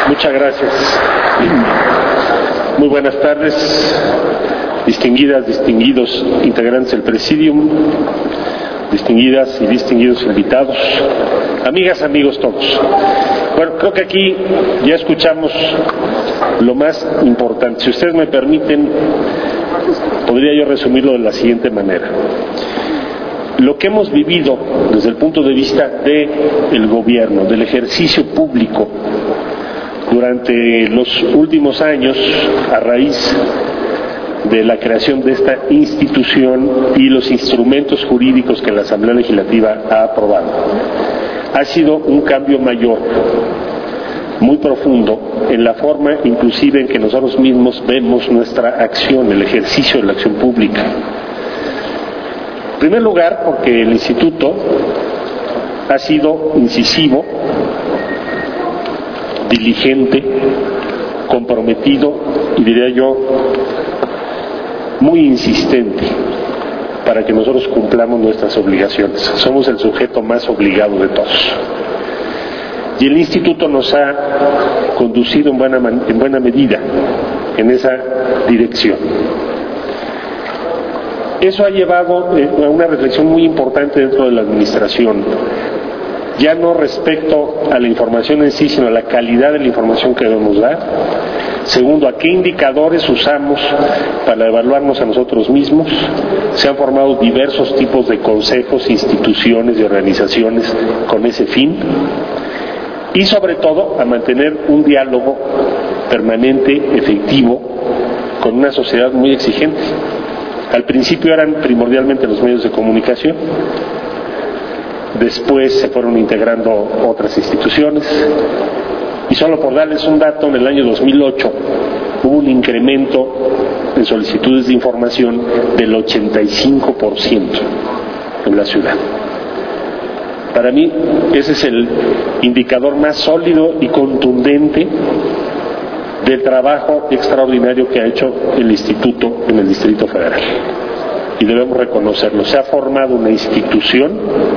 Muchas gracias. Muy buenas tardes, distinguidas, distinguidos integrantes del Presidium, distinguidas y distinguidos invitados, amigas, amigos todos. Bueno, creo que aquí ya escuchamos lo más importante. Si ustedes me permiten, podría yo resumirlo de la siguiente manera. Lo que hemos vivido desde el punto de vista del gobierno, del ejercicio público, durante los últimos años, a raíz de la creación de esta institución y los instrumentos jurídicos que la Asamblea Legislativa ha aprobado, ha sido un cambio mayor, muy profundo, en la forma inclusive en que nosotros mismos vemos nuestra acción, el ejercicio de la acción pública. En primer lugar, porque el Instituto ha sido incisivo, diligente, comprometido y diría yo muy insistente para que nosotros cumplamos nuestras obligaciones. Somos el sujeto más obligado de todos. Y el Instituto nos ha conducido en buena medida en esa dirección. Eso ha llevado a una reflexión muy importante dentro de la administración, ya no respecto a la información en sí, sino a la calidad de la información que debemos dar. Segundo, a qué indicadores usamos para evaluarnos a nosotros mismos. Se han formado diversos tipos de consejos, instituciones y organizaciones con ese fin. Y sobre todo, a mantener un diálogo permanente, efectivo, con una sociedad muy exigente. Al principio eran primordialmente los medios de comunicación, después se fueron integrando otras instituciones, y solo por darles un dato, en el año 2008 hubo un incremento en solicitudes de información del 85% en la ciudad. Para mí ese es el indicador más sólido y contundente del trabajo extraordinario que ha hecho el Instituto en el Distrito Federal. Y debemos reconocerlo. Se ha formado una institución,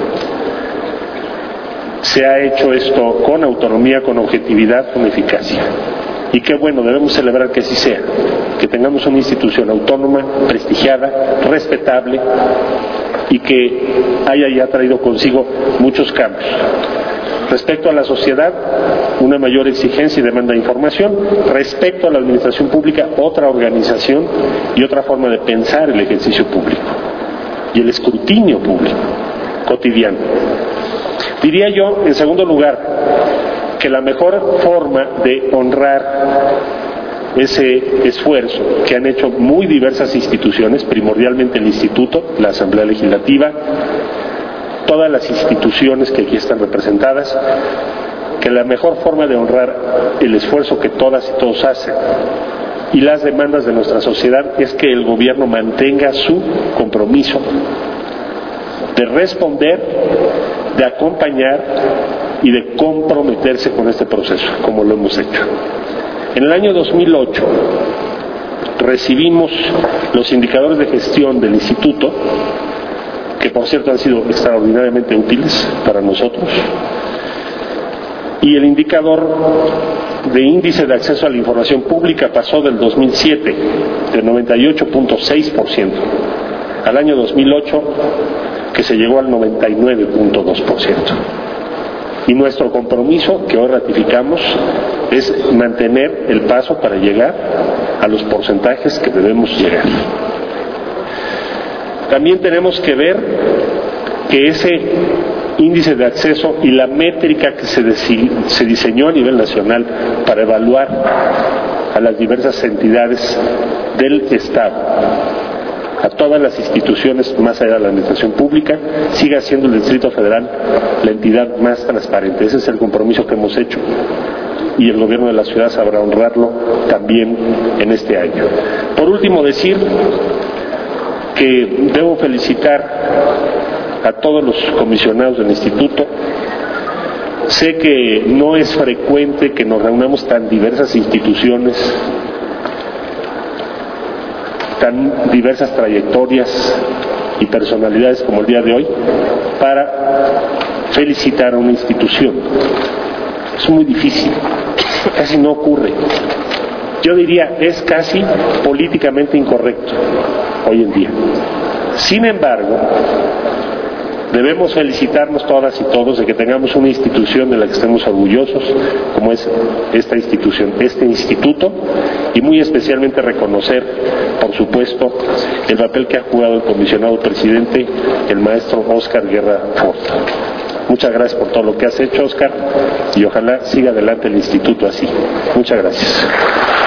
se ha hecho esto con autonomía, con objetividad, con eficacia. Y qué bueno, debemos celebrar que así sea, que tengamos una institución autónoma, prestigiada, respetable y que haya ya traído consigo muchos cambios. Respecto a la sociedad, una mayor exigencia y demanda de información. Respecto a la administración pública, otra organización y otra forma de pensar el ejercicio público y el escrutinio público cotidiano. Diría yo, en segundo lugar, que la mejor forma de honrar ese esfuerzo que han hecho muy diversas instituciones, primordialmente el Instituto, la Asamblea Legislativa, todas las instituciones que aquí están representadas, que la mejor forma de honrar el esfuerzo que todas y todos hacen y las demandas de nuestra sociedad es que el gobierno mantenga su compromiso de responder, de acompañar y de comprometerse con este proceso, como lo hemos hecho. En el año 2008 recibimos los indicadores de gestión del Instituto, que por cierto han sido extraordinariamente útiles para nosotros, y el indicador de índice de acceso a la información pública pasó del 2007 de 98.6% al año 2008, que se llegó al 99.2%. Y nuestro compromiso, que hoy ratificamos, es mantener el paso para llegar a los porcentajes que debemos llegar. También tenemos que ver que ese índice de acceso y la métrica que se diseñó a nivel nacional para evaluar a las diversas entidades del Estado, a todas las instituciones más allá de la administración pública, siga siendo el Distrito Federal la entidad más transparente. Ese es el compromiso que hemos hecho y el gobierno de la ciudad sabrá honrarlo también en este año. Por último, decir que debo felicitar a todos los comisionados del Instituto. Sé que no es frecuente que nos reunamos tan diversas instituciones, tan diversas trayectorias y personalidades como el día de hoy, para felicitar a una institución. Es muy difícil. casi no ocurre. Yo diría, es casi políticamente incorrecto hoy en día. Sin embargo, debemos felicitarnos todas y todos de que tengamos una institución de la que estemos orgullosos, como es esta institución, este instituto, y muy especialmente reconocer, por supuesto, el papel que ha jugado el comisionado presidente, el maestro Óscar Guerra Fort. Muchas gracias por todo lo que has hecho, Óscar, y ojalá siga adelante el instituto así. Muchas gracias.